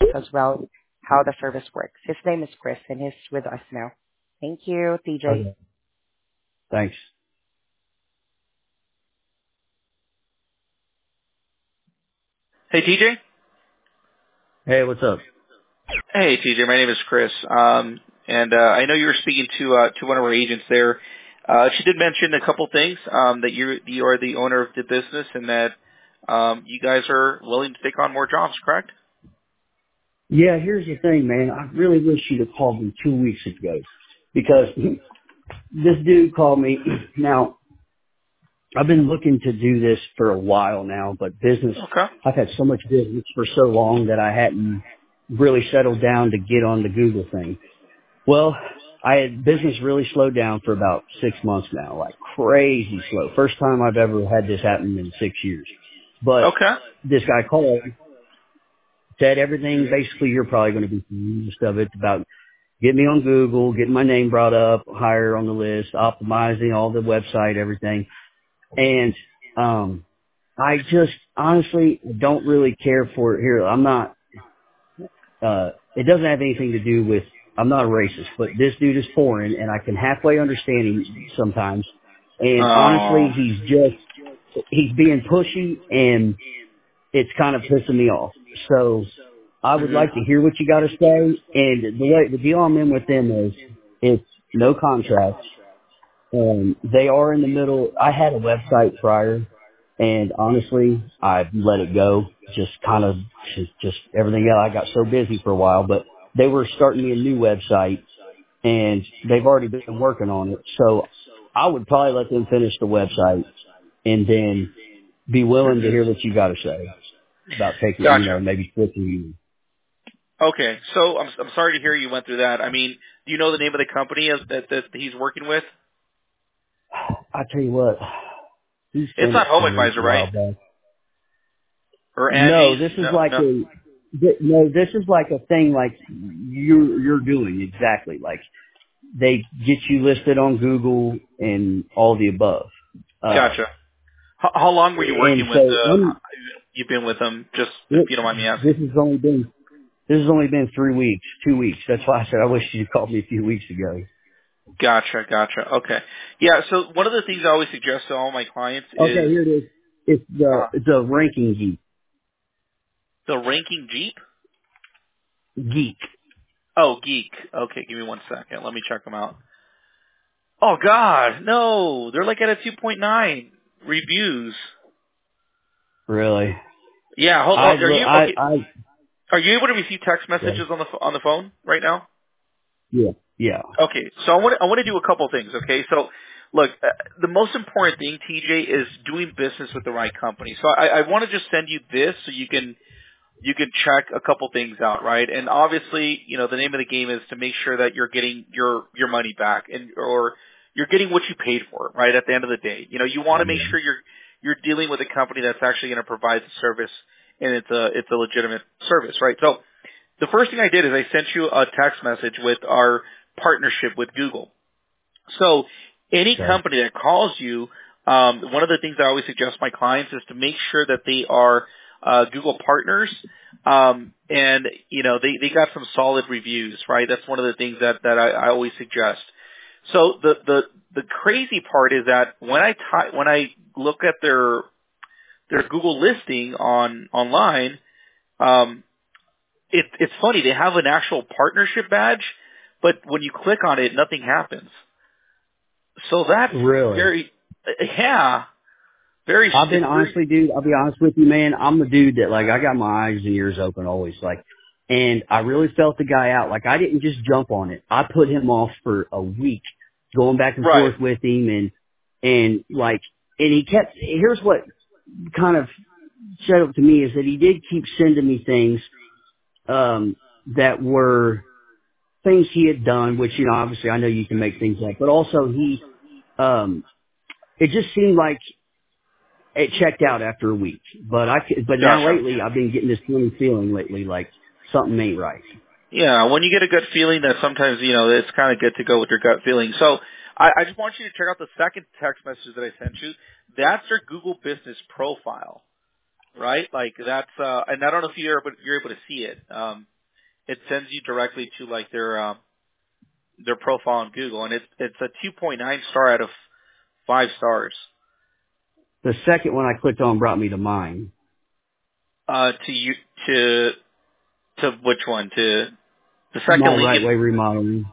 as well how the service works. His name is Chris, and he's with us now. Thank you, TJ. Okay. Thanks. Hey, TJ. Hey, what's up? Hey, TJ. My name is Chris. And I know you were speaking to one of our agents there. She did mention a couple things, that you are the owner of the business and that you guys are willing to take on more jobs, correct? Yeah, here's the thing, man. I really wish you'd have called me 2 weeks ago because this dude called me. Now, I've been looking to do this for a while now, but Okay. I've had so much business for so long that I hadn't really settled down to get on the Google thing. Well, I had business really slowed down for about 6 months now, like crazy slow. First time I've ever had this happen in 6 years. But Okay. this guy called, said everything basically you're probably going to be used of it about get me on Google, getting my name brought up, higher on the list, optimizing all the website, everything. And, I just honestly don't really care for it here. I'm not, it doesn't have anything to do with, I'm not a racist, but this dude is foreign and I can halfway understand him sometimes. And honestly, Oh. he's being pushy and it's kind of pissing me off. So I would Mhm. like to hear what you got to say. And the deal I'm in with them is it's no contracts. And they are in the middle. I had a website prior and honestly, I let it go. Just kind of just everything else. I got so busy for a while, but they were starting me a new website and they've already been working on it. So I would probably let them finish the website and then be willing to Mhm. hear what you got to say about taking, Gotcha. maybe switching you. Okay. So I'm sorry to hear you went through that. I mean, do you know the name of the company that he's working with? I tell you what, he It's sent not it to Home me Advisor, a right? while back. Or No, Angie's? this is No. like No. this is like a thing like you're doing exactly. Like they get you listed on Google and all the above. Uh, Gotcha. How long were you and working with? so You've been with them, just if it, you don't mind me this asking. has only been 3 weeks, 2 weeks. That's why I said I wish you called me a few weeks ago. Gotcha. Gotcha. Okay. Yeah. So one of the things I always suggest to all my clients Okay, is here it is. It's the ranking the ranking Jeep. geek. Oh, Geek. Okay, give me 1 second. Let me check them out. Oh God, no! They're like at a 2.9 reviews. Really? Yeah. Hold I on. Are look. you okay? Are you able to receive text messages on the phone right now? Yeah. Yeah. Okay, so I want to do a couple things. Okay, so look, the most important thing, TJ, is doing business with the right company. So I want to just send you this so you can check a couple things out, right? And obviously, the name of the game is to make sure that you're getting your money back or you're getting what you paid for, right? At the end of the day, you want to make Yeah. sure you're dealing with a company that's actually going to provide the service and it's a legitimate service, right? So the first thing I did is I sent you a text message with our partnership with Google. So any Okay. company that calls you, one of the things I always suggest my clients is to make sure that they are Google partners, and they got some solid reviews, right? That's one of the things that I always suggest. So the crazy part is that when I look at their Google listing online, um, it's funny. They have an actual partnership badge, but when you click on it, nothing happens. So that's Really? very, yeah, very, I've it's been very, honestly, dude. I'll be honest with you, man. I'm the dude that like I got my eyes and ears open always, like, and I really felt the guy out. Like I didn't just jump on it. I put him off for a week, going back and right. forth with him, and like, and he kept. Here's what kind of set up to me is that he did keep sending me things that were things he had done, which obviously I know you can make things up, but also um, it just seemed like it checked out after a week. But now Gotcha. lately I've been getting this funny feeling lately, like something ain't right. Yeah, when you get a gut feeling that sometimes, it's kind of good to go with your gut feeling. So I just want you to check out the second text message that I sent you. That's their Google Business profile, right? Like that's, and I don't know if you're able to see it. it sends you directly to like their profile on Google, and it's a 2.9 star out of 5 stars. The second one I clicked on brought me to mine. To you to which one? To the My second link. Right Way Remodeling.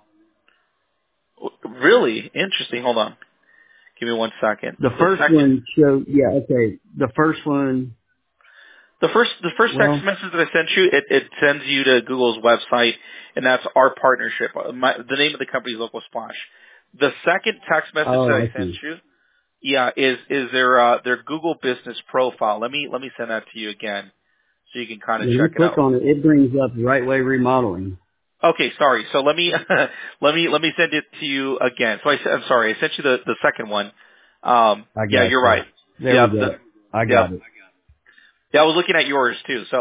Really interesting. Hold on. Give me 1 second. The first one showed, the first one. The first text message that I sent you, it sends you to Google's website, and that's our partnership. The name of the company is Local Splash. The second text message that I sent you, is their Google business profile. Let me send that to you again, so you can kind of check it out. When you click on it, it brings up Right Way Remodeling. Okay, sorry. So let me let me send it to you again. So I'm sorry, I sent you the second one. You're right. There we go. I got it. Yeah, I was looking at yours too. So,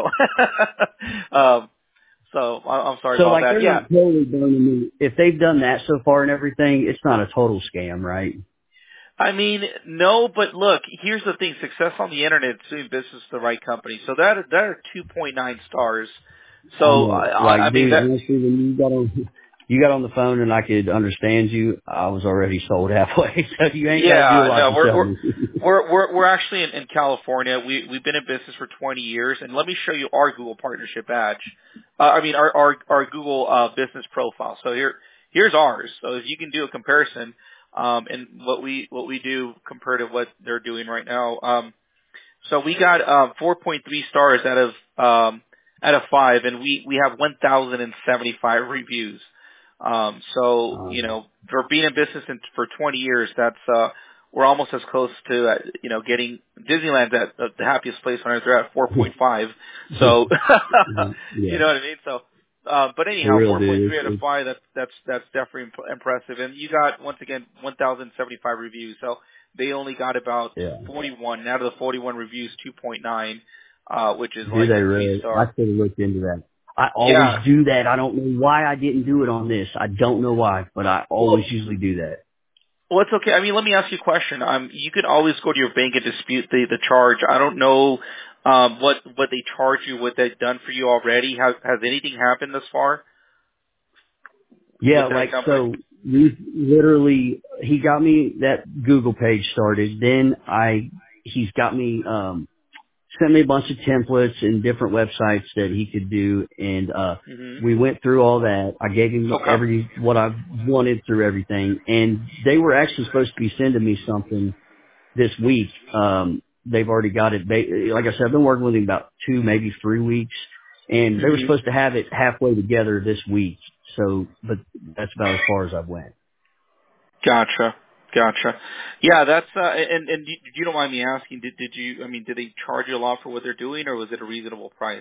so I'm sorry so about like that. They're not totally burning me. If they've done that so far and everything, it's not a total scam, right? I mean, no, but look, here's the thing: success on the internet is doing business with the right company. So that are 2.9 stars. So I mean, dude, honestly, when you got on the phone and I could understand you, I was already sold halfway. So you ain't got to do a lot to tell me. We're actually in California. We've been in business for 20 years, and let me show you our Google partnership badge. Our Google business profile. So here's ours. So if you can do a comparison, and what we do compared to what they're doing right now. So we got 4.3 stars out of 5, and we have 1,075 reviews. You know, for being in business for 20 years, that's we're almost as close to getting Disneyland at the happiest place on earth. They're at 4.5. So you know what I mean. So, but anyhow, 4.3 out of 5. That's definitely impressive. And you got once again 1,075 reviews. So they only got about 41 out of the 41 reviews, 2.9, which is like a 3-star. I should have looked into that. I always do that. I don't know why I didn't do it on this. I don't know why, but I always usually do that. Well, it's okay. I mean, let me ask you a question. You could always go to your bank and dispute the charge. I don't know what they charge you, what they've done for you already. Has anything happened thus far? Yeah, like so we literally he got me that Google page started. Then he's got me sent me a bunch of templates and different websites that he could do, and we went through all that. I gave him what I wanted through everything, and they were actually supposed to be sending me something this week. They've already got it. Like I said, I've been working with him about 2, maybe 3 weeks, and they were supposed to have it halfway together this week. So, but that's about as far as I've went. Gotcha. Yeah, that's and you don't mind me asking, did they charge you a lot for what they're doing, or was it a reasonable price?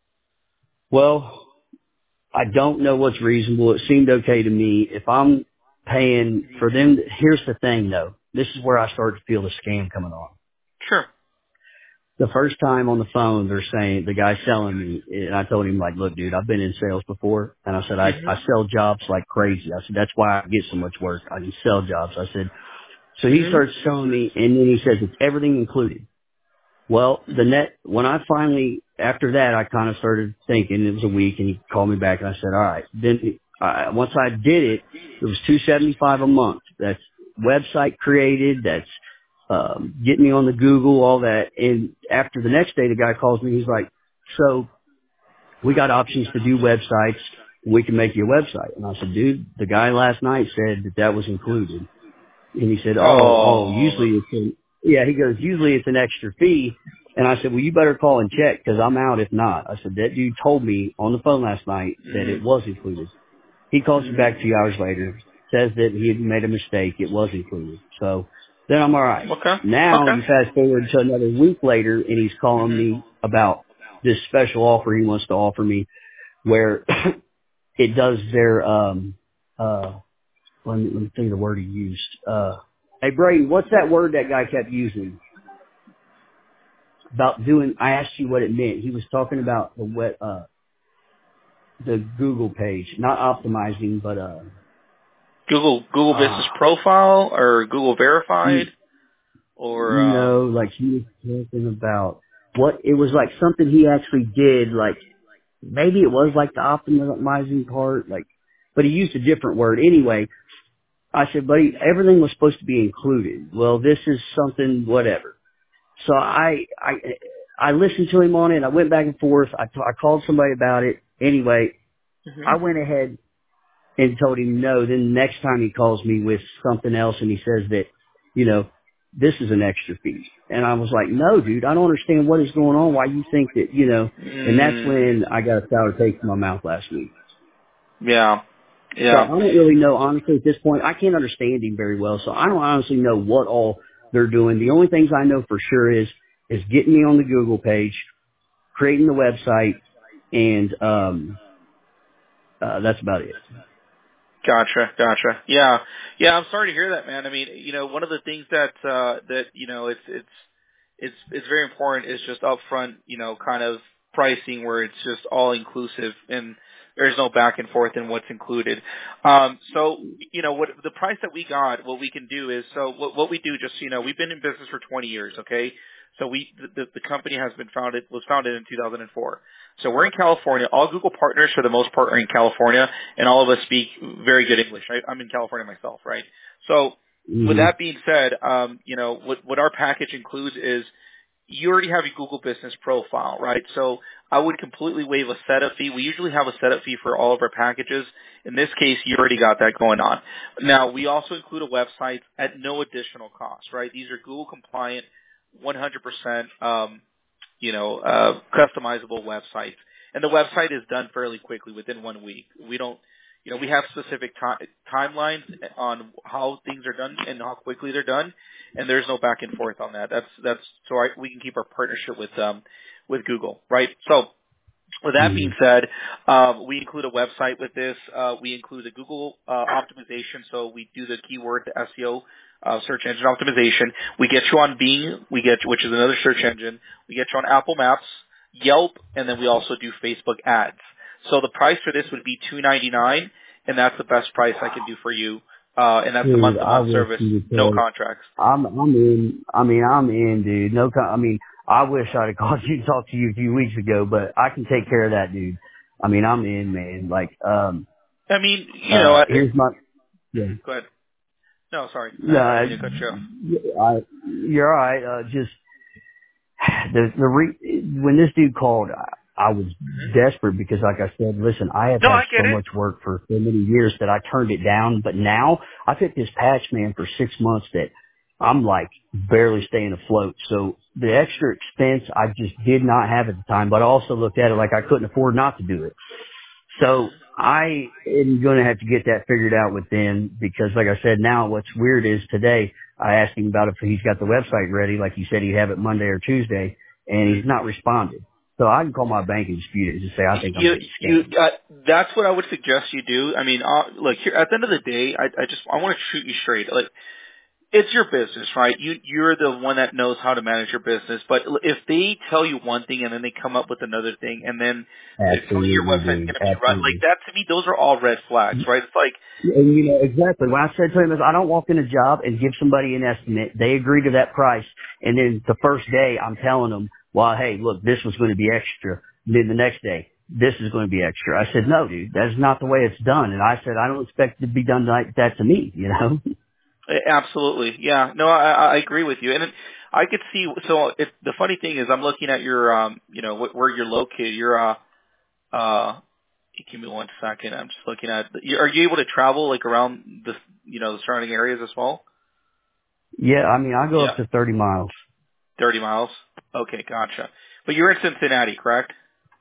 Well, I don't know what's reasonable. It seemed okay to me. If I'm paying for them, here's the thing though. This is where I start to feel the scam coming on. Sure. The first time on the phone, they're saying, the guy's selling me, and I told him, like, look, dude, I've been in sales before. And I said, I sell jobs like crazy. I said, that's why I get so much work. I can sell jobs. I said, so he starts selling me, and then he says, it's everything included. Well, when I finally, after that, I kind of started thinking, it was a week, and he called me back, and I said, all right. Then, once I did it, it was $275 a month. That's website created. That's getting me on the Google, all that. And after the next day, the guy calls me. He's like, so we got options to do websites. We can make you a website. And I said, dude, the guy last night said that was included. And he said, usually he goes, usually it's an extra fee. And I said, well, you better call and check because I'm out if not. I said, that dude told me on the phone last night that it was included. He calls me back 2 hours later, says that he had made a mistake. It was included. So then I'm all right. Okay. Now you fast forward to another week later, and he's calling me about this special offer he wants to offer me, where it does their let me think of the word he used. Hey Brady, what's that word that guy kept using about doing? I asked you what it meant. He was talking about the Google page, not optimizing, but Google Business Profile or Google Verified, like he was talking about what it was like something he actually did. Like maybe it was like the optimizing part, like, but he used a different word. Anyway, I said, buddy, everything was supposed to be included. Well, this is something, whatever. So I listened to him on it. I went back and forth. I called somebody about it. Anyway, Hmm. I went ahead and told him no. Then the next time he calls me with something else and he says that, you know, this is an extra fee. And I was like, no, dude, I don't understand what is going on. Why you think that, you know, and that's Mm, when I got a sour taste in my mouth last week. yeah. So I Yeah. don't really know, honestly, at this point. I can't understand him very well, so I don't honestly know what all they're doing. The only things I know for sure is getting me on the Google page, creating the website, and that's about it. Gotcha. Yeah. Yeah, I'm sorry to hear that, man. I mean, you know, one of the things that you know, it's very important is just upfront, you know, kind of pricing where it's just all inclusive and there's no back and forth in what's included. So, you know, what the price that we got, what we can do is, so what we do, just so you know, we've been in business for 20 years, okay? So the company was founded in 2004. So we're in California. All Google partners, for the most part, are in California, and all of us speak very good English. I'm in California myself, right? So with Mm-hmm. that being said, you know, what our package includes is you already have a Google Business profile, right? So I would completely waive a setup fee. We usually have a setup fee for all of our packages. In this case, you already got that going on. Now, we also include a website at no additional cost, right? These are Google compliant, 100%, you know, customizable websites. And the website is done fairly quickly within 1 week. We don't, you know, we have specific timelines on how things are done and how quickly they're done, and there's no back and forth on that. That's so we can keep our partnership with Google, right? So with that being Mm-hmm. said, we include a website with this. We include the Google optimization, so we do the keyword the SEO, search engine optimization. We get you on Bing, which is another search engine. We get you on Apple Maps, Yelp, and then we also do Facebook ads. So the price for this would be $299, and that's the best price I can do for you. And that's a Dude, I month-to-month wish service, you would no tell. contracts. I'm in. I mean, I'm in, dude. No, I mean, I wish I'd have called you and talked to you a few weeks ago, but I can take care of that, dude. I mean, I'm in, man. Like, I mean, you know, here's my, yeah. go ahead. No, sorry, No, I didn't mean to cut you off. you're all right. Just when this dude called, I was Mhm. desperate because, like I said, listen, I have No, had I so get it. much work for so many years that I turned it down. But now I've hit this patch, man, for 6 months that I'm like barely staying afloat. So the extra expense I just did not have at the time, but I also looked at it like I couldn't afford not to do it. So Mhm. I am going to have to get that figured out with them because, like I said, now what's weird is today I asked him about if he's got the website ready, like he said he'd have it Monday or Tuesday, and he's not responded. So I can call my bank and dispute it and just say I think I'm You, getting you, scammed. that's what I would suggest you do. I mean, look, here, at the end of the day, I want to shoot you straight. Like, it's your business, right? You're the one that knows how to manage your business. But if they tell you one thing and then they come up with another thing, and then they tell you your Absolutely, website's dude. going to be run like Absolutely. that, to me, those are all red flags, right? It's like, And you know, exactly. What I said to him is I don't walk in a job and give somebody an estimate. They agree to that price. And then the first day I'm telling them, well, hey, look, this was going to be extra. And then the next day, this is going to be extra. I said, no, dude, that's not the way it's done. And I said, I don't expect it to be done like that to me, you know? absolutely, yeah. No, I agree with you, and I could see. So the funny thing is, I'm looking at your, you know, where you're located. You're, give me 1 second. I'm just looking at. Are you able to travel like around the, you know, the surrounding areas as well? Yeah, I mean, I go Yeah, up to 30 miles 30 miles. Okay, gotcha. But you're in Cincinnati, correct?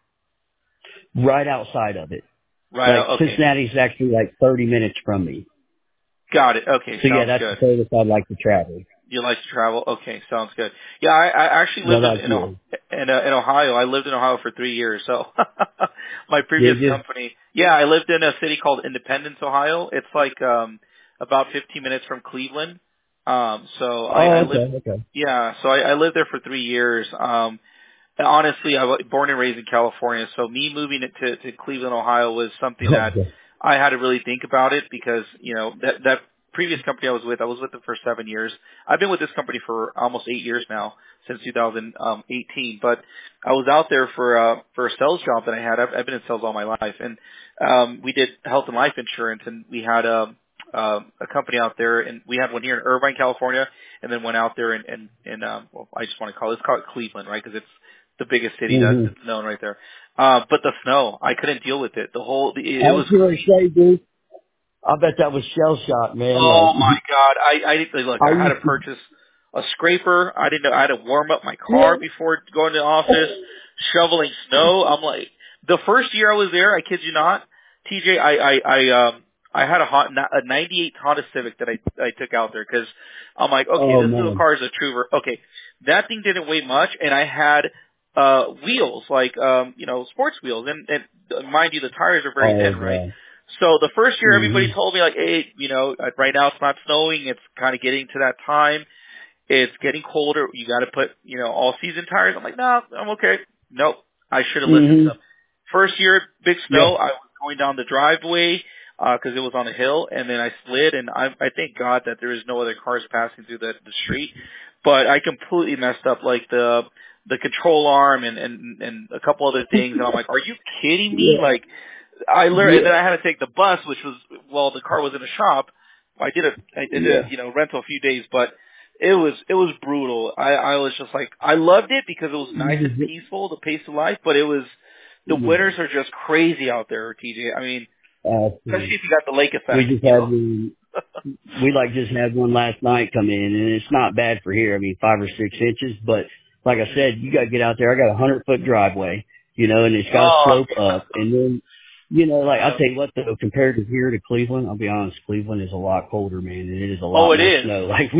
right outside of it. Right. Like Okay, Cincinnati's actually like 30 minutes from me. got it. Okay, So yeah, sounds that's the good. furthest I'd like to travel. You like to travel? Okay, sounds good. Yeah, I actually What lived about you? in Ohio. I lived in Ohio for 3 years. So my previous Did you? company, yeah, I lived in a city called Independence, Ohio. It's like about 15 minutes from Cleveland. So I Oh, lived, okay, okay. yeah, so I lived there for 3 years. And honestly, I was born and raised in California, so me moving it to Cleveland, Ohio was something that Okay. I had to really think about it because, you know, that previous company I was with them for 7 years. I've been with this company for almost 8 years now, since 2018. But I was out there for a sales job that I had. I've been in sales all my life, and we did health and life insurance, and we had a company out there, and we had one here in Irvine, California, and then one out there in well, I just want to call it Cleveland, right? Because it's the biggest city that's known right there. But the snow, I couldn't deal with it. It was. I was going to say, dude, I bet that was shell shock, man. Oh Like, my God! I had to used to, purchase a scraper. I didn't know I had to warm up my car before going to the office, shoveling snow. I'm like, the first year I was there, I kid you not, TJ, I had a 98 Honda Civic that I took out there because I'm like, okay, oh this little man. car is a trooper. Okay, that thing didn't weigh much, and I had wheels like sports wheels, and mind you, the tires are very Oh thin, right? god. So the first year, everybody Mhm. told me like, hey, right now it's not snowing. It's kind of getting to that time. It's getting colder. You got to put, all season tires. I'm like, no, I'm okay. Nope. I should have listened to Mhm. them. First year, big Yeah. snow. I was going down the driveway, cause it was on a hill, and then I slid, and I thank God that there is no other cars passing through the street. But I completely messed up like the control arm and a couple other things. And I'm like, are you kidding me? Yeah. Like, and then Yeah. I had to take the bus, which was, well, the car was in a shop. I did Yeah. rental a few days, but it was brutal. I was just like, I loved it because it was nice and peaceful, the pace of life, but the winters are just crazy out there, TJ. I mean, especially if you got the lake We effect, just had we just had one last night come in, and it's not bad for here. I mean, 5 or 6 inches, but like I said, you got to get out there. I got a 100-foot driveway, and it's got to Oh, slope up, and then, like I'll tell you what though, compared to here to Cleveland, I'll be honest, Cleveland is a lot colder, man, and it is a oh, lot it more is. snow. Like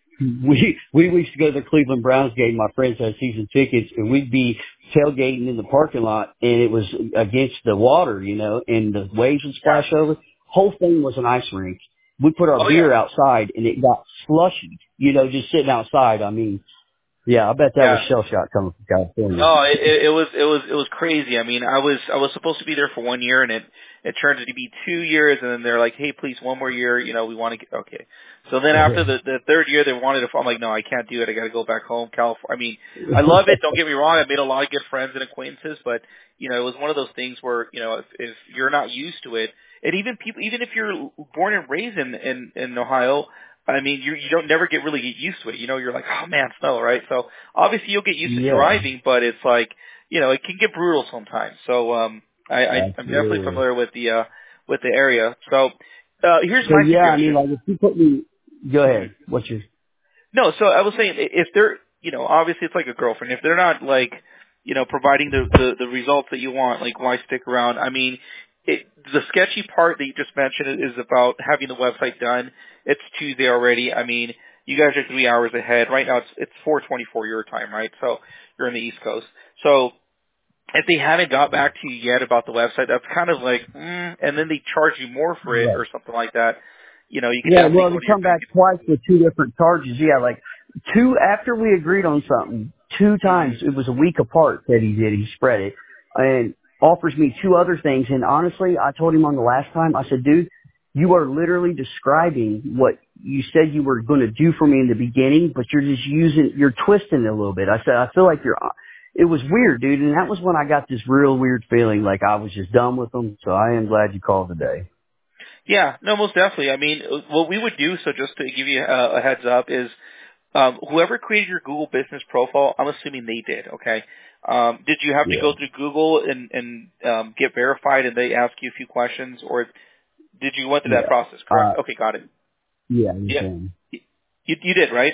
we used to go to the Cleveland Browns game. My friends had season tickets, and we'd be tailgating in the parking lot, and it was against the water, and the waves would Yeah. splash over. Whole thing was an ice rink. We put our Oh yeah. beer outside, and it got slushy, just sitting outside. I mean, yeah, I bet that was Yeah. shell shock coming from California. Oh, it was crazy. I mean, I was supposed to be there for 1 year, and it turned to be 2 years, and then they're like, hey, please, one more year. We want to get okay. So then after the third year, they wanted to. I'm like, no, I can't do it. I got to go back home, California. I mean, I love it. Don't get me wrong. I made a lot of good friends and acquaintances, but it was one of those things where if you're not used to it, and even if you're born and raised in Ohio. I mean, you don't never really get used to it. You're like, oh man, snow, right? So obviously you'll get used to Yeah, driving, but it's like, it can get brutal sometimes. So, I'm definitely absolutely. familiar with the area. So, here's So my yeah, I mean, suggestion. like if you put me, go Mhm. ahead. What's your? No, so I was saying if they're, obviously it's like a girlfriend. If they're not like, providing the results that you want, like why stick around? I mean, the sketchy part that you just mentioned is about having the website done. It's Tuesday already. I mean, you guys are 3 hours ahead. Right now it's 4:24 your time, right? So you're in the East Coast. So if they haven't got back to you yet about the website, that's kind of like, and then they charge you more for it Right. or something like that. You could Yeah, definitely well, go they to your come back twice with 2 different charges. Yeah, like 2 after we agreed on something, 2 times, bank. it was a week apart that he did. He spread it and offers me 2 other things. And honestly, I told him on the last time, I said, dude, you are literally describing what you said you were going to do for me in the beginning, but you're twisting it a little bit. I said, I feel like it was weird, dude. And that was when I got this real weird feeling like I was just done with them. So I am glad you called today. Yeah, no, most definitely. I mean, what we would do, so just to give you a heads up, is whoever created your Google business profile, I'm assuming they did, okay? Did you have to Yeah. go through Google and get verified and they ask you a few questions, or did you went through that Yeah. process, correct? Okay, got it. Yeah, Yeah. understand. You did, right?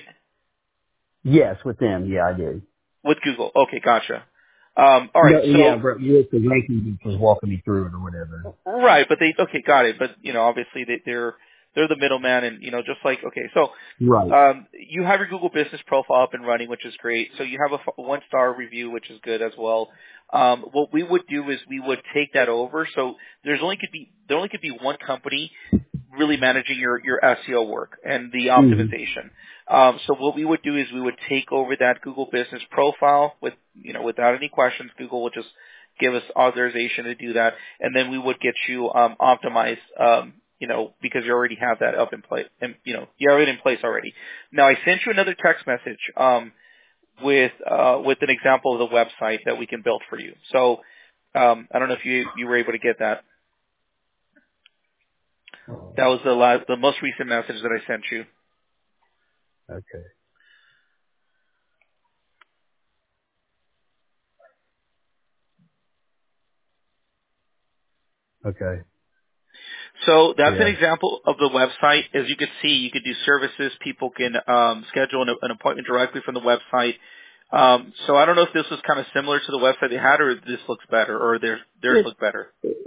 Yes, with them. Yeah, I did. With Google. Okay, gotcha. All right, No, yeah, so but with the ranking was walking me through it or whatever. right, but okay, got it. But obviously they're the middleman, and just like okay, so Right. you have your Google Business profile up and running, which is great. So you have a 1-star review, which is good as well. What we would do is we would take that over. So there only could be one company really managing your SEO work and the hmm optimization. So what we would do is we would take over that Google Business profile without any questions. Google would just give us authorization to do that, and then we would get you optimized, because you already have that up in place, and you have it in place already. Now I sent you another text message with an example of the website that we can build for you. So I don't know if you were able to get that. That was the most recent message that I sent you. Okay. Okay. So that's an Yeah. example of the website. As you can see, you could do services. People can schedule an appointment directly from the website. So I don't know if this was kind of similar to the website they had, or this looks better, or theirs look better.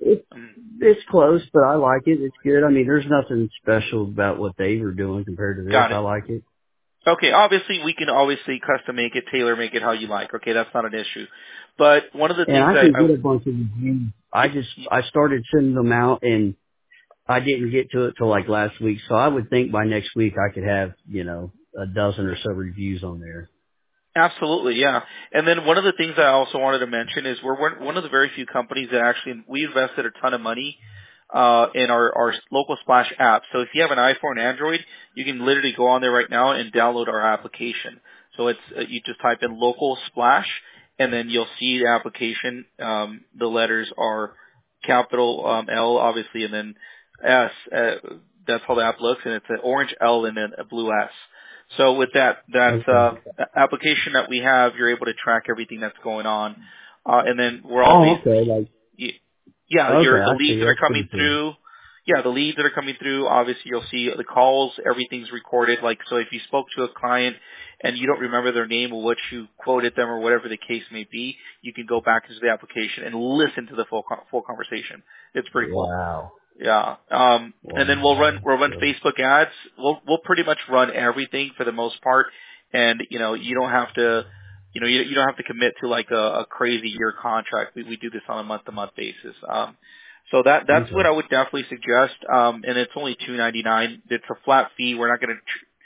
It's close, but I like it. It's good. I mean, there's nothing special about what they were doing compared to this. Got I it. like it. Okay, obviously we can custom make it, tailor make it how you like. Okay, that's not an issue. But one of the And things I can get a bunch of reviews. I started sending them out, and I didn't get to it till like last week. So I would think by next week I could have, a dozen or so reviews on there. Absolutely, yeah. And then one of the things I also wanted to mention is we're one of the very few companies that actually, we invested a ton of money in our local Splash app. So if you have an iPhone, Android, you can literally go on there right now and download our application. So it's you just type in local Splash, and then you'll see the application. The letters are capital L, obviously, and then S. That's how the app looks, and it's an orange L and then a blue S. So with that Okay. application that we have, you're able to track everything that's going on, and then we're always Okay. Like, yeah, okay, the I leads see. that are That's coming pretty cool. through. Yeah, the leads that are coming through. Obviously, you'll see the calls. Everything's recorded. Like, so if you spoke to a client and you don't remember their name or what you quoted them or whatever the case may be, you can go back into the application and listen to the full conversation. It's pretty cool. Wow. Yeah. And then we'll run Facebook ads. We'll pretty much run everything for the most part. And, you don't have to, you don't have to commit to like a crazy year contract. We do this on a month to month basis. So that's what Okay. I would definitely suggest. And it's only $2.99. It's a flat fee. We're not going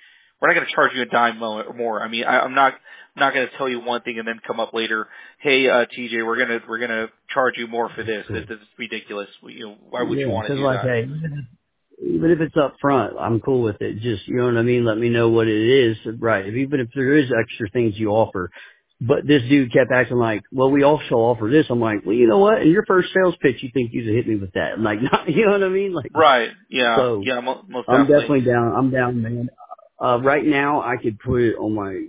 to charge you a dime more. I mean, I'm not going to tell you one thing and then come up later. Hey, TJ, we're going to charge you more for this. Cool. This is ridiculous. Why would you Yeah, want to because do like, that? hey, even if it's up front, I'm cool with it. Just, you know what I mean? Let me know what it is. Right. Even if there is extra things you offer. But this dude kept acting like, well, we also offer this. I'm like, well, you know what? In your first sales pitch, you think you'd hit me with that. I'm like, not, you know what I mean? Like, Right. Yeah. so Yeah. Most I'm definitely. definitely down. I'm down, man. Right now I could put it on my,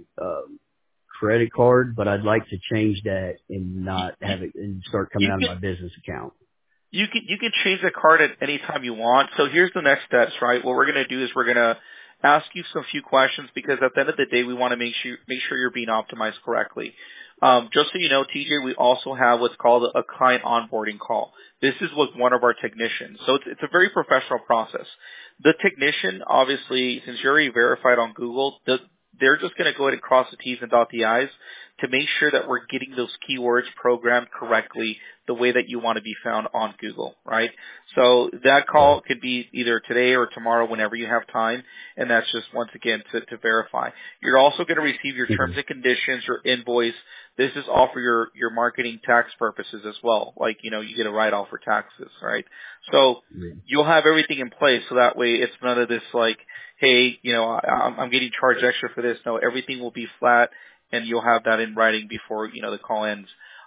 credit card, but I'd like to change that and You, not you, have it and start coming you out of can my business account. you can change the card at any time you want. So here's the next steps, right? What we're going to do is we're going to ask you some few questions because at the end of the day, we want to make sure you're being optimized correctly. Just so you know, TJ, we also have what's called a client onboarding call. This is with one of our technicians. So it's a very professional process. The technician, obviously, since you're already verified on Google, they're just going to go ahead and cross the T's and dot the I's to make sure that we're getting those keywords programmed correctly the way that you want to be found on Google, right? So that Right. call could be either today or tomorrow whenever you have time, and that's just once again to verify. You're also going to receive your terms Okay. and conditions, your invoice. This is all for your marketing tax purposes as well. Like, you get a write-off for taxes, right? So Yeah. you'll have everything in place so that way it's none of this like, hey, I'm getting charged extra for this. No, everything will be flat and you'll have that in writing before, the call ends.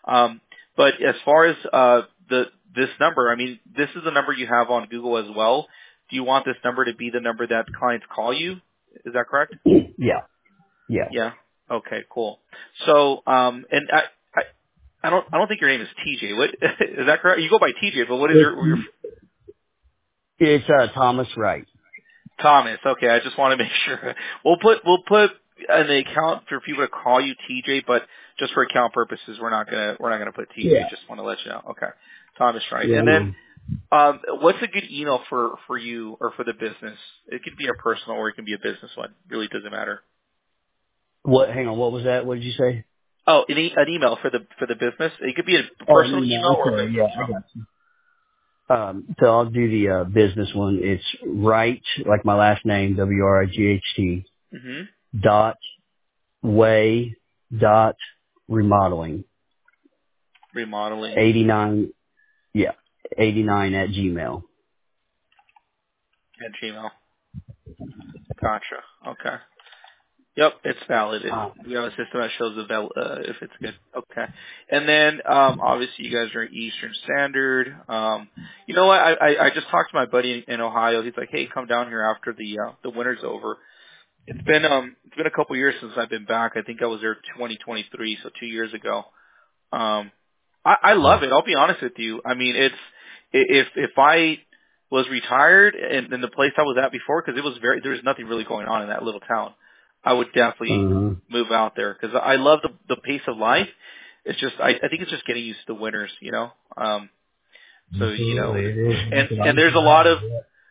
But as far as this number, I mean, this is the number you have on Google as well. Do you want this number to be the number that clients call you? Is that correct? Yeah. Yeah. Yeah. Okay, cool. So, and I don't think your name is TJ. What is that correct? You go by TJ, but what is your It's Thomas Wright. Thomas? Okay, I just want to make sure. We'll put an account for people to call you TJ, but just for account purposes, we're not gonna put TJ. Yeah. Just want to let you know. Okay, Thomas, right? Yeah. And then, what's a good email for you or for the business? It could be a personal or it can be a business one. Really doesn't matter. What? Hang on. What was that? What did you say? Oh, an email for the business. It could be a Oh, an personal email. email or a Okay. business Yeah, I email. got you. So I'll do the business one. It's Wright, like my last name, WRIGHT, Mm-hmm. dot way dot remodeling Remodeling. 89. Yeah, 89 at Gmail. At Gmail. Gotcha. Okay. Yep, it's valid. We have a system that shows if it's good. Okay. And then obviously you guys are Eastern Standard. You know what? I just talked to my buddy in Ohio. He's like, hey, come down here after the winter's over. It's been a couple years since I've been back. I think I was there 2023, so 2 years ago. I love it. I'll be honest with you. I mean, it's if I was retired and in the place I was at before, because there was nothing really going on in that little town, I would definitely move out there because I love the pace of life. It's just I think it's just getting used to the winters, you know. So you know, and there's a lot of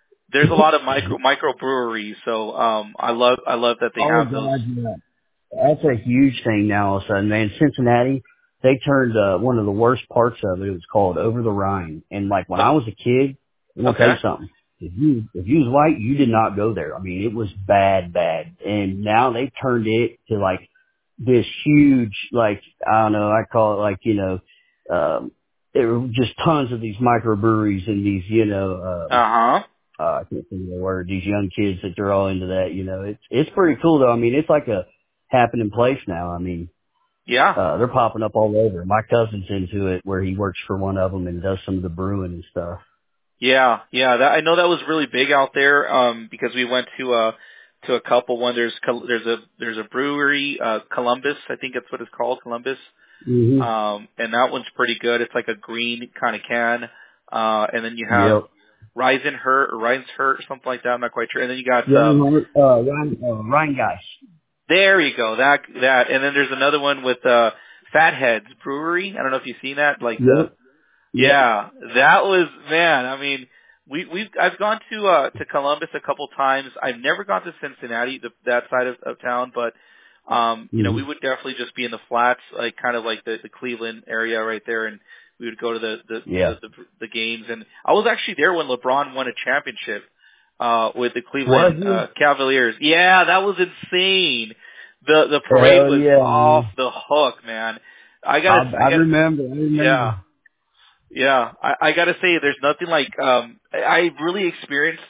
micro breweries. So I love that they have those. Yeah. That's a huge thing now all of a sudden, man. Cincinnati, they turned one of the worst parts of it. It was called Over the Rhine. And like when I was a kid, I'm gonna tell you something. If you was white, you did not go there. I mean, it was bad. And now they turned it to like this huge, like, I don't know, I call it like, you know, there were just tons of these microbreweries and these, you know, I can't think of the word, these young kids that they're all into that, you know. It's pretty cool though. I mean, it's like a happening place now. I mean, they're popping up all over. My cousin's into it where he works for one of them and does some of the brewing and stuff. Yeah. I know that was really big out there because we went to a couple. One there's a brewery, Columbus, I think that's what it's called, Columbus. And that one's pretty good. It's like a green kind of can. And then you have Reisenhurt or something like that. I'm not quite sure. And then you got Rheingeist. There you go. That. And then there's another one with Fatheads Brewery. I don't know if you've seen that. Like Yeah, that was, man. I mean, I've gone to Columbus a couple times. I've never gone to Cincinnati, that side of town, but you know, we would definitely just be in the flats, like kind of like the Cleveland area right there, and we would go to the games. And I was actually there when LeBron won a championship with the Cleveland Cavaliers. Yeah, that was insane. The parade was off the hook, man. I remember. Yeah, I gotta say, there's nothing like I really experienced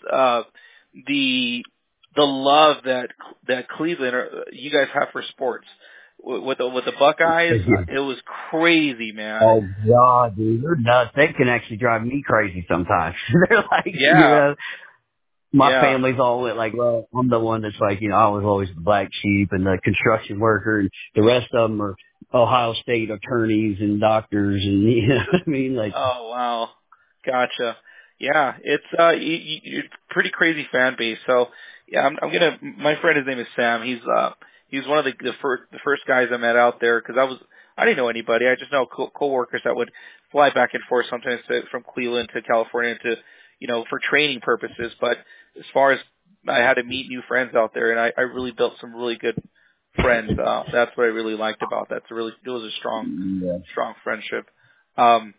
the love that Cleveland you guys have for sports with the Buckeyes. It was crazy, man. Oh God, dude, they're nuts. They can actually drive me crazy sometimes. They're like, you know, my family's all like, well, I'm the one that's like, you know, I was always the black sheep and the construction worker, and the rest of them are Ohio State attorneys and doctors, and you know what I mean, like. Oh wow, gotcha. Yeah, it's it's pretty crazy fan base. So yeah, my friend, his name is Sam. He's one of the first guys I met out there because I didn't know anybody. I just know coworkers that would fly back and forth sometimes from Cleveland to California to, you know, for training purposes. But as far as I had to meet new friends out there, and I really built some really good friends. That's what I really liked about that. It was a strong friendship. I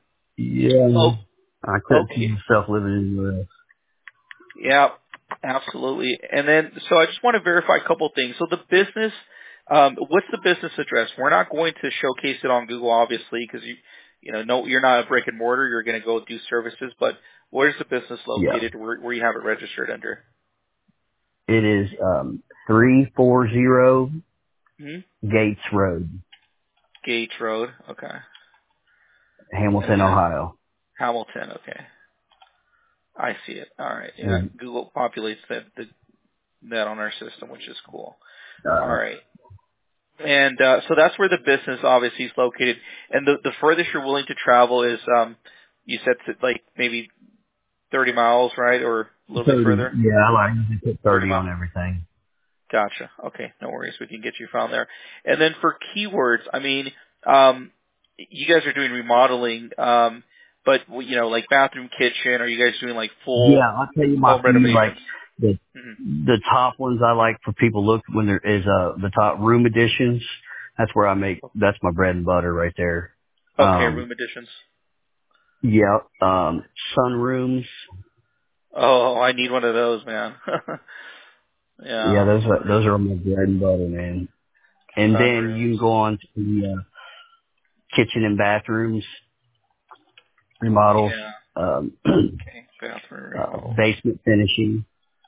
couldn't see myself living in the U.S. Yeah, absolutely. And then, so I just want to verify a couple of things. So the business, what's the business address? We're not going to showcase it on Google, obviously, because you're not a brick and mortar. You're going to go do services. But where's the business located? Where you have it registered under? It is 340 Gates Road. Gates Road. Okay. Hamilton, Ohio. Hamilton. Okay. I see it. All right. Yeah. Google populates that on our system, which is cool. All right. And so that's where the business obviously is located. And the furthest you're willing to travel is, you said like maybe 30 miles, right? Or a little bit further? Yeah, I like to put 30 on everything. Gotcha. Okay. No worries. We can get you found there. And then for keywords, I mean, you guys are doing remodeling, but you know, like bathroom, kitchen. Are you guys doing like full? Yeah, I'll tell you my like the top ones I like for people look when there is the top room additions. That's where that's my bread and butter right there. Okay, room additions. Yeah, sunrooms. Oh, I need one of those, man. Yeah, those are my bread and butter, man. And then you can go on to the kitchen and bathrooms remodels. Okay, bathroom remodel. Basement finishing.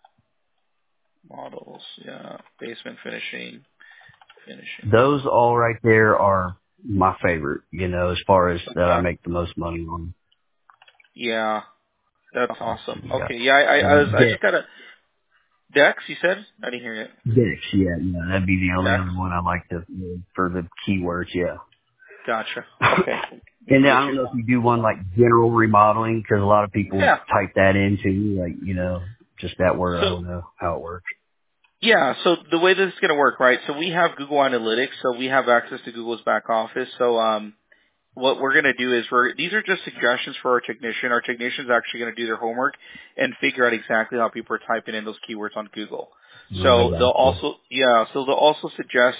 Models, yeah. Basement finishing. Those all right there are my favorite, as far as that I Okay. make the most money on. Yeah, that's Let's awesome. see, Okay, yeah, I just Dex. got a Dex. You said I didn't hear it. Dex, yeah, that'd be the only Dex. other one I like to, for the keywords, yeah. Gotcha. Okay. And then Get I don't your know if you do one like general remodeling, because a lot of people yeah. type that into, like, just that word. I So don't know how it works. yeah, so the way this is going to work, right? So we have Google Analytics, so we have access to Google's back office. So what we're going to do is these are just suggestions for our technician. Our technician's actually going to do their homework and figure out exactly how people are typing in those keywords on Google. I So got you. they'll also suggest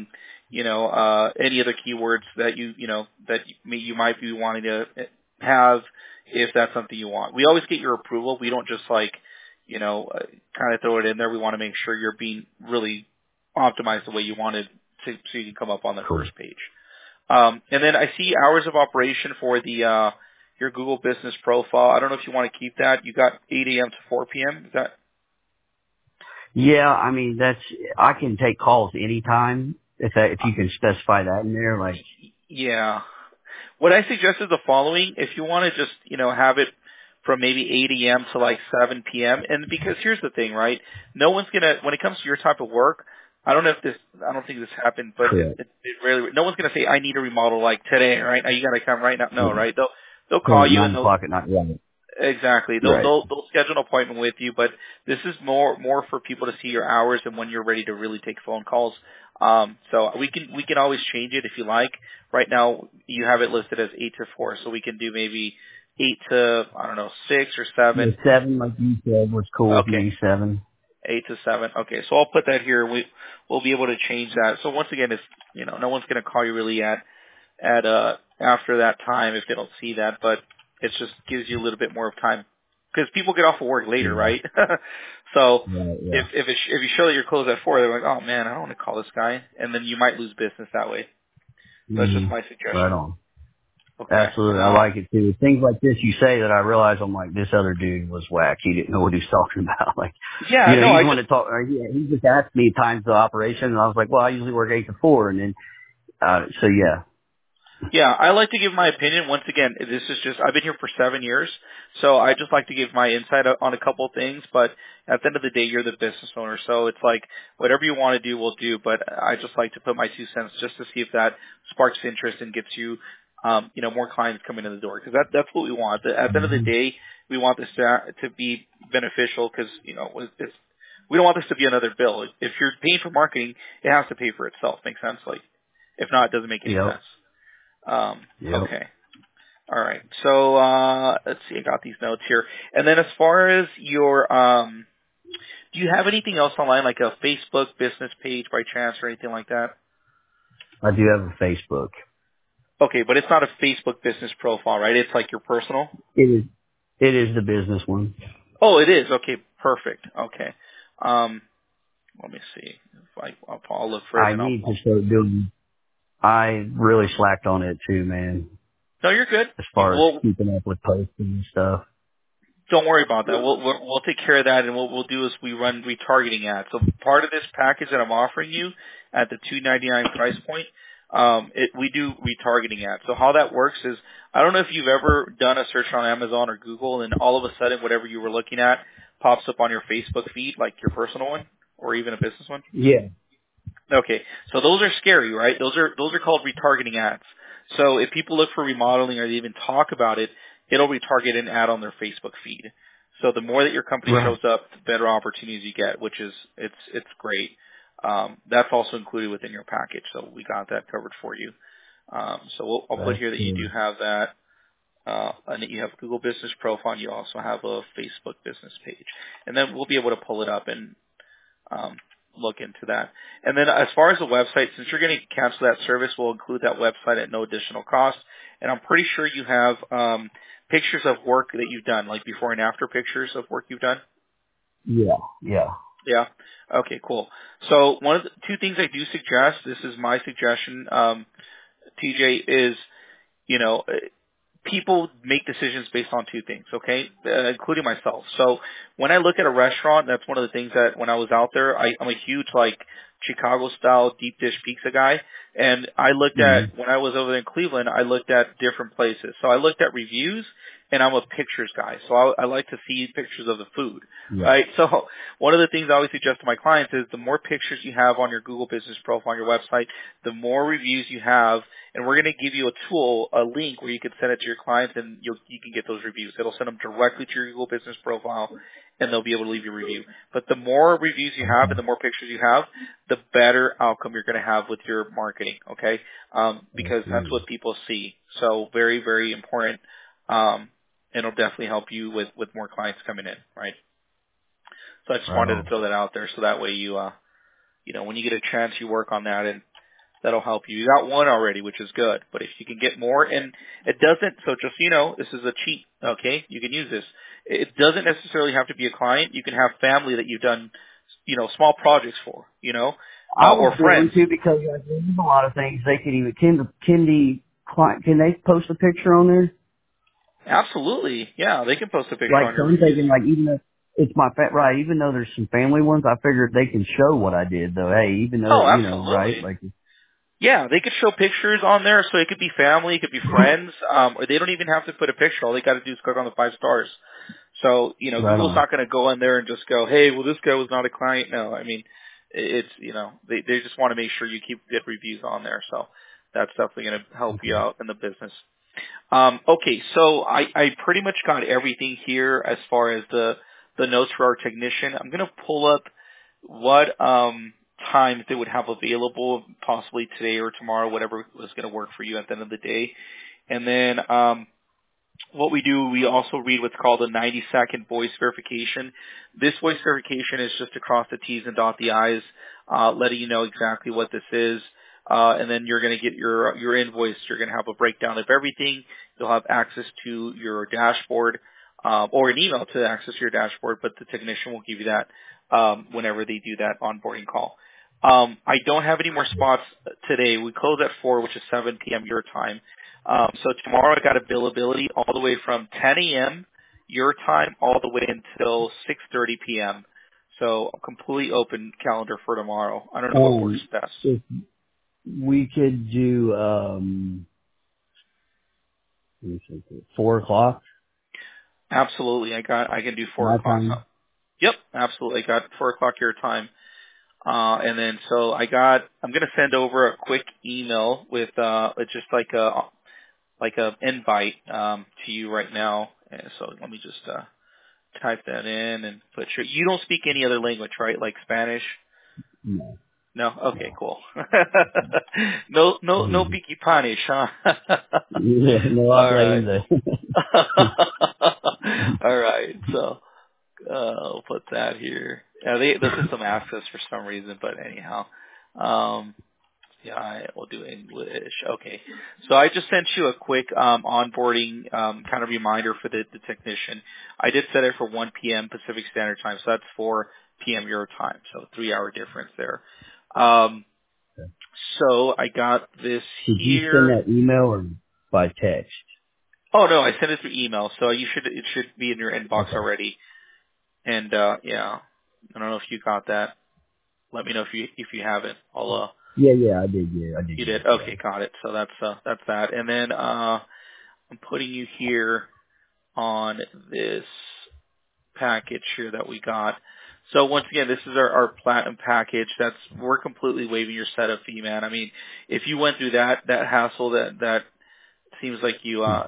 any other keywords that you might be wanting to have if that's something you want. We always get your approval. We don't just kind of throw it in there. We want to make sure you're being really optimized the way you want it so you can come up on the Cool. first page. And then I see hours of operation for the your Google Business profile. I don't know if you want to keep that. You got 8 a.m. to 4 p.m. Is that? Yeah, I mean, I can take calls anytime if you can specify that in there, like. Yeah. What I suggest is the following. If you want to just, have it from maybe 8 a.m. to like 7 p.m. And because here's the thing, right? No one's going to, when it comes to your type of work, I don't think this happened, but Correct. it rarely, no one's going to say, I need a remodel like today, right? Now you got to come right now. No, Yeah. right? They'll So call at you and 9 o'clock at night, right. exactly. Right. They'll schedule an appointment with you, but this is more for people to see your hours and when you're ready to really take phone calls. So we can always change it if you like. Right now you have it listed as 8 to 4, so we can do maybe 8 to 6 or Yeah, 7. 7, like you said, was cool with Okay, me, 7. 8 to 7. Okay, so I'll put that here. We'll be able to change that. So once again, it's no one's going to call you really at after that time if they don't see that, but it just gives you a little bit more of time because people get off of work later, Yeah. right? So Right, yeah. if you show that you're closed at 4, they're like, oh man, I don't want to call this guy, and then you might lose business that way. That's just my Right suggestion. on. Okay. Absolutely. I like it too. Things like this you say that I realize I'm like, this other dude was whack. He didn't know what he was talking about. Like, Yeah, no, he's I want just to talk, or he just asked me times the operation and I was like, well, I usually work 8 to 4. And then, so yeah. Yeah, I like to give my opinion. Once again, this is just, I've been here for 7 years, so I just like to give my insight on a couple of things, but at the end of the day, you're the business owner, so it's like, whatever you want to do, we'll do, but I just like to put my 2 cents just to see if that sparks interest and gets you, more clients coming in the door, because that's what we want. At the end of the day, we want this to be beneficial, because, we don't want this to be another bill. If you're paying for marketing, it has to pay for itself. Make sense? Like, if not, it doesn't make any Yep. sense. Yep. Okay. All right. So let's see. I got these notes here. And then as far as your, do you have anything else online, like a Facebook business page by chance or anything like that? I do have a Facebook. Okay, but it's not a Facebook business profile, right? It's like your personal. It is the business one. Oh, it is. Okay, perfect. Okay. Let me see. If I'll look for it I and need to I'll. start doing, I really slacked on it too, man, No, you're good. as far as We'll keeping up with posting and stuff. Don't worry about that. We'll take care of that, and what we'll do is we run retargeting ads. So part of this package that I'm offering you at the $299 price point, we do retargeting ads. So how that works is, I don't know if you've ever done a search on Amazon or Google, and all of a sudden whatever you were looking at pops up on your Facebook feed, like your personal one or even a business one. Yeah. Okay, so those are scary, right? Those are called retargeting ads. So if people look for remodeling or they even talk about it, it'll retarget an ad on their Facebook feed. So the more that your company Right. shows up, the better opportunities you get, which is it's great. That's also included within your package, so we got that covered for you. So I'll put That's here that you good. do have that, and that you have Google Business Profile, and you also have a Facebook business page, and then we'll be able to pull it up and look into that. And then as far as the website, since you're going to cancel that service, we'll include that website at no additional cost. And I'm pretty sure you have pictures of work that you've done, like before and after pictures of work you've done. Yeah. Yeah. Yeah. Okay, cool. So one of the 2 things I do suggest, this is my suggestion, TJ, is, you know, people make decisions based on two things, okay, including myself. So when I look at a restaurant, that's one of the things that when I was out there, I'm a huge like Chicago style deep dish pizza guy, and I looked Mhm. at when I was over there in Cleveland, I looked at different places. So I looked at reviews, and I'm a pictures guy, so I like to see pictures of the food, Yeah. right? So one of the things I always suggest to my clients is the more pictures you have on your Google Business Profile on your website, the more reviews you have, and we're going to give you a tool, a link where you can send it to your clients, and you can get those reviews. It'll send them directly to your Google Business Profile, and they'll be able to leave you a review. But the more reviews you have and the more pictures you have, the better outcome you're going to have with your marketing, okay? Because that's what people see. So very, very important. It'll definitely help you with more clients coming in, right? So I just Right wanted to on. throw that out there so that way you, when you get a chance, you work on that, and that'll help you. You got one already, which is good. But if you can get more, and it doesn't, so just, this is a cheat, okay? You can use this. It doesn't necessarily have to be a client. You can have family that you've done, small projects for, I was or going friends. to because there's a lot of things they could even can they post a picture on there? Absolutely. Yeah, they can post a picture Like on so your I'm reviews. thinking like even though it's my right, even though there's some family ones, I figured they can show what I did though. Hey, even though Oh, right? absolutely. Like Yeah, they could show pictures on there, so it could be family, it could be friends, or they don't even have to put a picture. All they got to do is click on the 5 stars. So, right Google's on. not going to go in there and just go, hey, well, this guy was not a client. No, I mean, it's, they just want to make sure you keep good reviews on there. So that's definitely going to help you out in the business. Okay, so I pretty much got everything here as far as the notes for our technician. I'm going to pull up what times they would have available, possibly today or tomorrow, whatever was going to work for you at the end of the day. And then what we do, we also read what's called a 90-second voice verification. This voice verification is just to cross the T's and dot the I's, letting you know exactly what this is. And then you're going to get your invoice. You're going to have a breakdown of everything. You'll have access to your dashboard, or an email to access your dashboard, but the technician will give you that whenever they do that onboarding call. I don't have any more spots today. We close at 4, which is 7 p.m. your time. So tomorrow I got availability all the way from 10 a.m. your time all the way until 6:30 p.m. So a completely open calendar for tomorrow. I don't know what works best. If we could do let me think, 4 o'clock Absolutely. I can do 4 my o'clock. time. Yep, absolutely. I got 4 o'clock your time. And then so I'm going to send over a quick email with, it's just like a invite, to you right now. And so let me just, type that in and you don't speak any other language, right? Like Spanish? No. No? Okay, cool. No Mhm. piqui Spanish, huh? Yeah, no All habla right. inglés. All right. So, I'll put that here. Yeah, the system asks us for some reason, but anyhow. Yeah, I will do English. Okay. So I just sent you a quick onboarding kind of reminder for the technician. I did set it for 1 p.m. Pacific Standard Time, so that's 4 p.m. your time, so 3-hour difference there. So I got this Did you send here. that email or by text? Oh no, I sent it through email, so it should be in your inbox Okay. already. And yeah, I don't know if you got that. Let me know if you haven't. Yeah, I did. Yeah, I did You get did. it. Yeah. Okay, got it. So that's that. And then I'm putting you here on this package here that we got. So once again, this is our platinum package. We're completely waiving your setup fee, man. I mean, if you went through that hassle, that seems like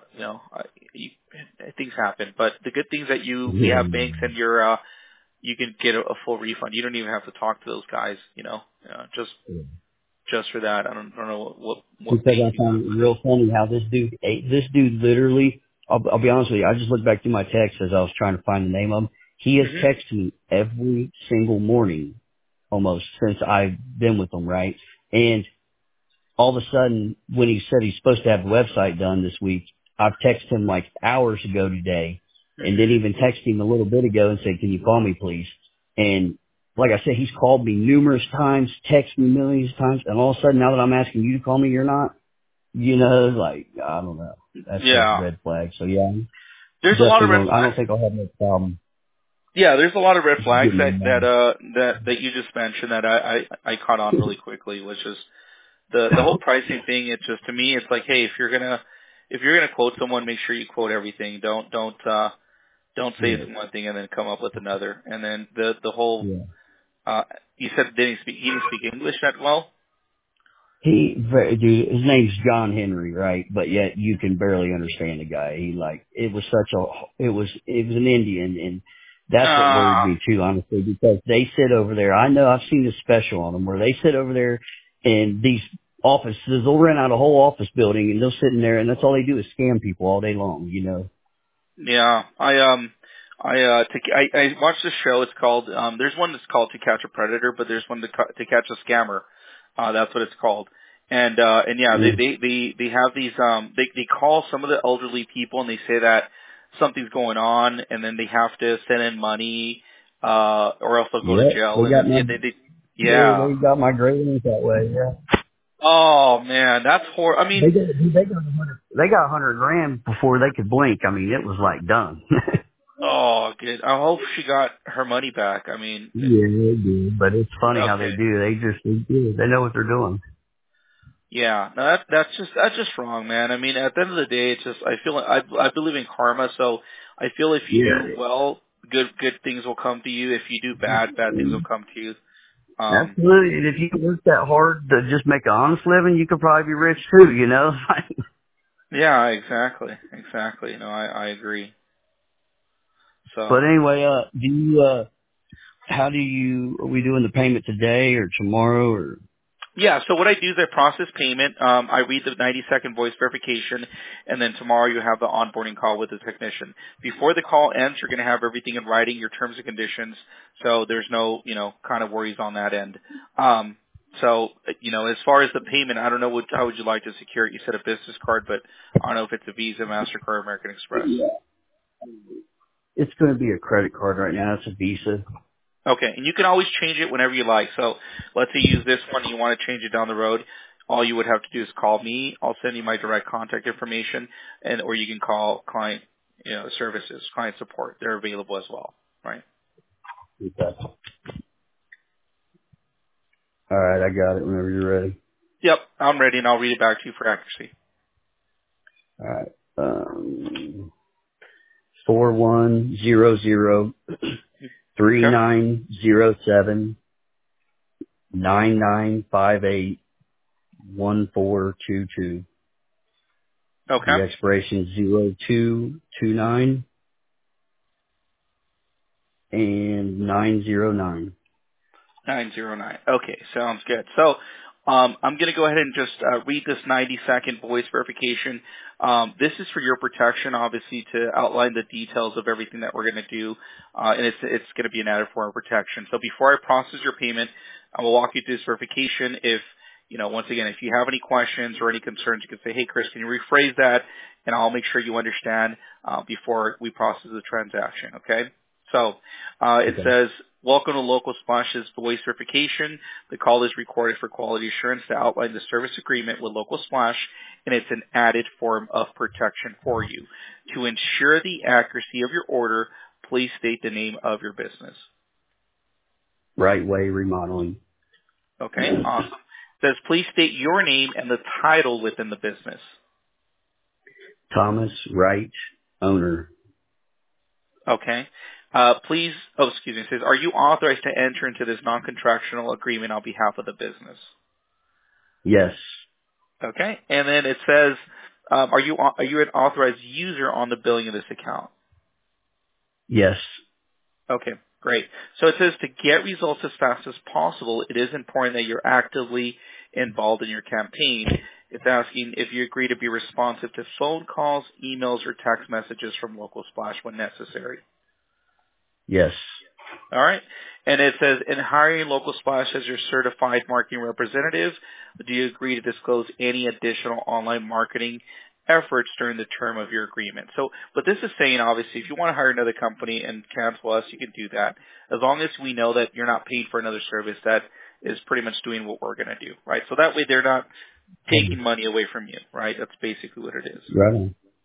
things happen. But the good thing is that we Yeah. have banks and you can get a full refund. You don't even have to talk to those guys, Yeah. just for that. I don't know what Because bank I you got found it with. real funny how this dude literally, I'll be honest with you, I just looked back through my text as I was trying to find the name of him. He has Hmm. texted me every single morning almost since I've been with him, right? And all of a sudden, when he said he's supposed to have the website done this week, I've texted him like hours ago today and then Hmm. even texted him a little bit ago and said, can you call me please? And like I said, he's called me numerous times, texted me millions of times, and all of a sudden now that I'm asking you to call me, you're not, like, I don't know. That's a Yeah. red flag. So yeah, There's a lot definitely of red won't. I flags. don't think I'll have no problem Yeah, there's a lot of red flags getting them done. that you just mentioned that I caught on really quickly, which is the whole pricing thing. It's just, to me, it's like, hey, if you're gonna quote someone, make sure you quote everything. Don't say it's Yeah, one thing and then come up with another. And then the whole yeah. you said he didn't speak English that well. Dude, his name's John Henry, right? But yet you can barely understand the guy. It was it was an Indian, and that's what worried Ah, me too, honestly, because they sit over there. I know I've seen a special on them where they sit over there and these offices, they'll rent out a whole office building and they'll sit in there and that's all they do is scam people all day long, you know? yeah. I watched this show. It's called there's one that's called To Catch a Predator, but there's one to Catch a Scammer. That's what it's called. And yeah, Yeah. they have these they call some of the elderly people and they say that something's going on, and then they have to send in money or else they'll go to Yep. jail. And then they yeah. They got my gradings that way, yeah. Oh man, that's horrible. I mean, They got 100 grand before they could blink. I mean, it was like done. oh good. I hope she got her money back. I mean, Yeah, they do. But it's funny how they okay. do. They know what they're doing. Yeah, no, that's just wrong, man. I mean, at the end of the day, it's just I feel like I believe in karma, so I feel if you do Yeah. well, good things will come to you. If you do bad things will come to you. Absolutely. And if you can work that hard to just make an honest living, you could probably be rich too, you know? Yeah, exactly. No, I agree. But So anyway, are we doing the payment today or tomorrow or? yeah, so what I do is I process payment. I read the 90-second voice verification, and then tomorrow you have the onboarding call with the technician. Before the call ends, you're going to have everything in writing, your terms and conditions, so there's no, kind of worries on that end. As far as the payment, I don't know how would you like to secure it. You said a business card, but I don't know if it's a Visa, MasterCard, American Express. It's going to be a credit card right now. It's a Visa. Okay, and you can always change it whenever you like. So let's say you use this one and you want to change it down the road. All you would have to do is call me. I'll send you my direct contact information, or you can call client, services, client support. They're available as well, right? Okay. All right, I got it whenever you're ready. Yep, I'm ready, and I'll read it back to you for accuracy. All right. 4100 Okay. 3907 9958 1422. Okay. The expiration 0229 and 909. 909. Okay, sounds good. So I'm going to go ahead and just read this 90-second voice verification. This is for your protection, obviously, to outline the details of everything that we're going to do, and it's going to be an added form of protection. So before I process your payment, I will walk you through this verification. If once again, if you have any questions or any concerns, you can say, "Hey, Chris, can you rephrase that?" And I'll make sure you understand before we process the transaction. Okay. So it Okay. says, welcome to Local Splash's voice verification. The call is recorded for quality assurance to outline the service agreement with Local Splash, and it's an added form of protection for you. To ensure the accuracy of your order, please state the name of your business. Right Way Remodeling. Okay, awesome. It says, please state your name and the title within the business. Thomas Wright, owner. Okay. It says, are you authorized to enter into this non-contractual agreement on behalf of the business? Yes. Okay. And then it says, are you an authorized user on the billing of this account? Yes. Okay, great. So it says to get results as fast as possible, it is important that you're actively involved in your campaign. It's asking if you agree to be responsive to phone calls, emails, or text messages from Local Splash when necessary. Yes. All right. And it says, in hiring Local Splash as your certified marketing representative, do you agree to disclose any additional online marketing efforts during the term of your agreement? So what this is saying, obviously, if you want to hire another company and cancel us, you can do that. As long as we know that you're not paid for another service that is pretty much doing what we're going to do, right? So that way they're not taking money away from you, right? That's basically what it is. Right on.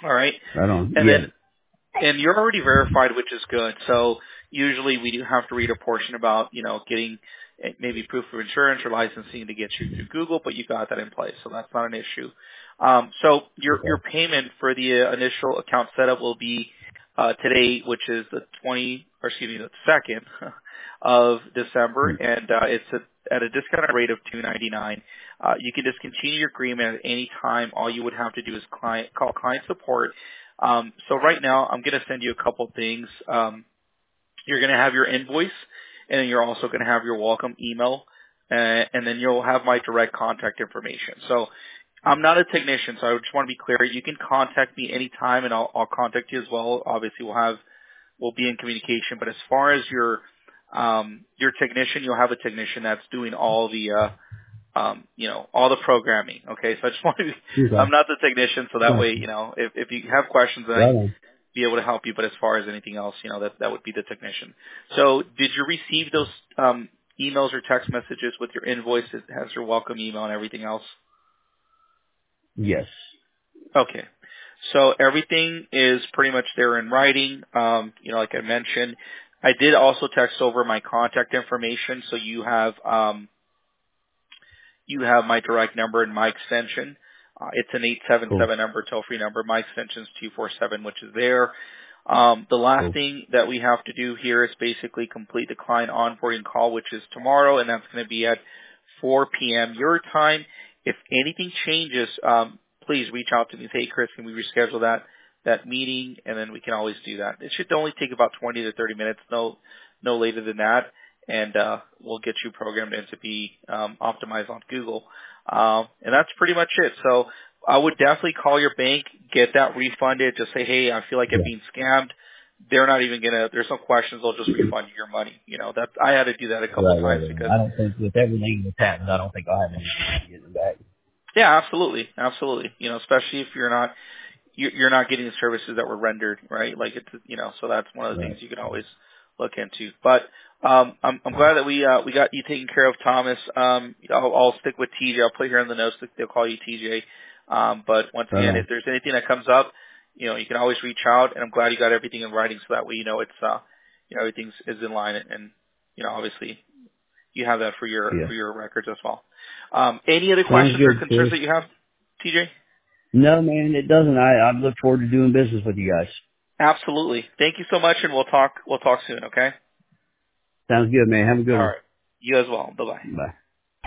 All right. Right on. And Yeah. then, and you're already verified, which is good. So usually we do have to read a portion about, getting maybe proof of insurance or licensing to get you through Google, but you got that in place. So that's not an issue. So your Okay. payment for the initial account setup will be, today, which is the 2nd of December, and it's at a discounted rate of $299. You can discontinue your agreement at any time. All you would have to do is call client support. So right now, I'm going to send you a couple things. You're going to have your invoice, and then you're also going to have your welcome email, and then you'll have my direct contact information. So I'm not a technician, so I just want to be clear. You can contact me anytime, and I'll contact you as well. Obviously, we'll be in communication. But as far as your technician, you'll have a technician that's doing all the all the programming. Okay, so I just want to I'm Okay. not the technician, so that Right. way, if you have questions, then I Right on. be able to help you. But as far as anything else, that would be the technician. So did you receive those emails or text messages with your invoice? It has your welcome email and everything else. Yes. Okay. So everything is pretty much there in writing. Like I mentioned, I did also text over my contact information, so you have my direct number and my extension. It's an Cool. 877 number, toll-free number. My extension is 247, which is there. The last Cool. thing that we have to do here is basically complete the client onboarding call, which is tomorrow, and that's going to be at 4 p.m. your time. If anything changes, please reach out to me and say, hey, Chris, can we reschedule that meeting? And then we can always do that. It should only take about 20 to 30 minutes, no later than that. And we'll get you programmed in to be optimized on Google. And that's pretty much it. So I would definitely call your bank, get that refunded. Just say, hey, I feel like I'm Yeah. being scammed. They're not even there's no questions. They'll just refund you your money. I had to do that a couple of Right. times Right. because, I don't think with everything that's happened, I don't think I'll have any issue getting it back. yeah, absolutely. Absolutely. Especially if you're not getting the services that were rendered, right? Like so that's one of the things Right. you can always look into. But I'm glad that we got you taken care of, Thomas. I'll stick with TJ. I'll put here in the notes that they'll call you TJ. But once Right again, on. if there's anything that comes up, you can always reach out. And I'm glad you got everything in writing, so that way it's everything is in line, and obviously you have that for Yeah. your records as well. Any other Sounds questions or good, concerns Chris. that you have, TJ? No, man, it doesn't. I look forward to doing business with you guys. Absolutely. Thank you so much, and we'll talk soon, okay? Sounds good, man. Have a good All one. right. You as well. Bye-bye. Bye.